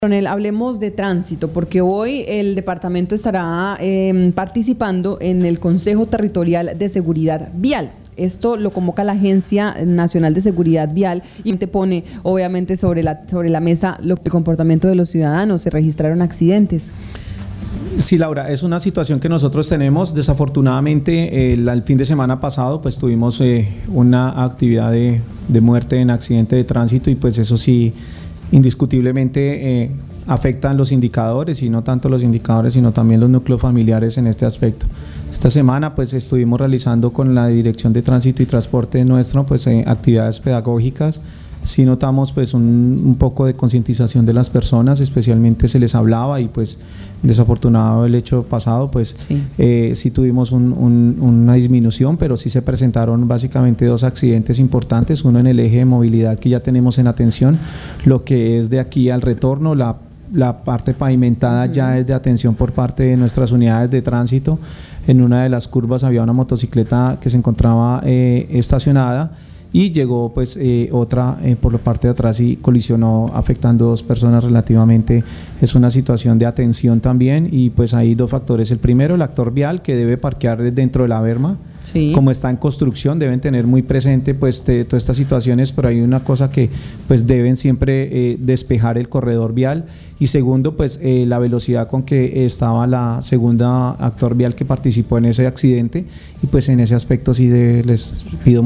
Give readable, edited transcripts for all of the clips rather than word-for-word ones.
Coronel, hablemos de tránsito, porque hoy el departamento estará participando en el Consejo Territorial de Seguridad Vial. Esto lo convoca la Agencia Nacional de Seguridad Vial y te pone obviamente sobre la mesa el comportamiento de los ciudadanos. Se registraron accidentes. Sí, Laura, es una situación que nosotros tenemos. Desafortunadamente, el fin de semana pasado pues tuvimos una actividad de muerte en accidente de tránsito y pues eso sí, indiscutiblemente afectan los indicadores, y no tanto los indicadores, sino también los núcleos familiares en este aspecto. Esta semana pues estuvimos realizando con la Dirección de Tránsito y Transporte nuestro pues actividades pedagógicas. Sí notamos pues un poco de concientización de las personas, especialmente se les hablaba y pues desafortunado el hecho pasado pues sí tuvimos una disminución, pero sí se presentaron básicamente dos accidentes importantes, uno en el eje de movilidad que ya tenemos en atención, lo que es de aquí al retorno, la parte pavimentada ya es de atención por parte de nuestras unidades de tránsito. En una de las curvas había una motocicleta que se encontraba estacionada y llegó pues otra por la parte de atrás y colisionó afectando dos personas relativamente. Es una situación de atención también y pues hay dos factores. El primero, el actor vial que debe parquear dentro de la berma. Sí. Como está en construcción deben tener muy presente pues todas estas situaciones, pero hay una cosa que pues deben siempre despejar el corredor vial. Y segundo pues la velocidad con que estaba la segunda actor vial que participó en ese accidente, y pues en ese aspecto sí les pido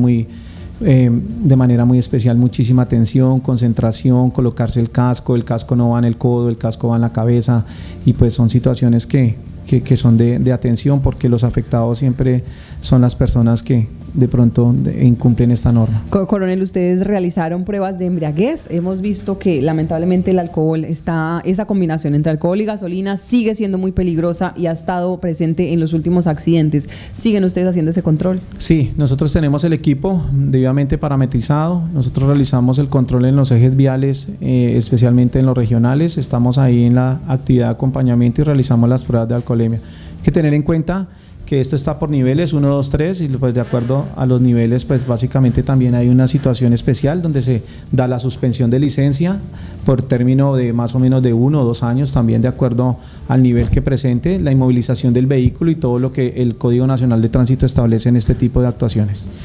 de manera muy especial muchísima atención, concentración, colocarse el casco no va en el codo, el casco va en la cabeza, y pues son situaciones que son de atención, porque los afectados siempre son las personas que de pronto incumplen esta norma. Coronel, ustedes realizaron pruebas de embriaguez. Hemos visto que lamentablemente el alcohol esa combinación entre alcohol y gasolina sigue siendo muy peligrosa y ha estado presente en los últimos accidentes. ¿Siguen ustedes haciendo ese control? Sí, nosotros tenemos el equipo debidamente parametrizado. Nosotros realizamos el control en los ejes viales, especialmente en los regionales. Estamos ahí en la actividad de acompañamiento y realizamos las pruebas de alcoholemia. Hay que tener en cuenta que esto está por niveles 1, 2, 3 y pues de acuerdo a los niveles pues básicamente también hay una situación especial donde se da la suspensión de licencia por término de más o menos de 1 o 2 años, también de acuerdo al nivel que presente, la inmovilización del vehículo y todo lo que el Código Nacional de Tránsito establece en este tipo de actuaciones.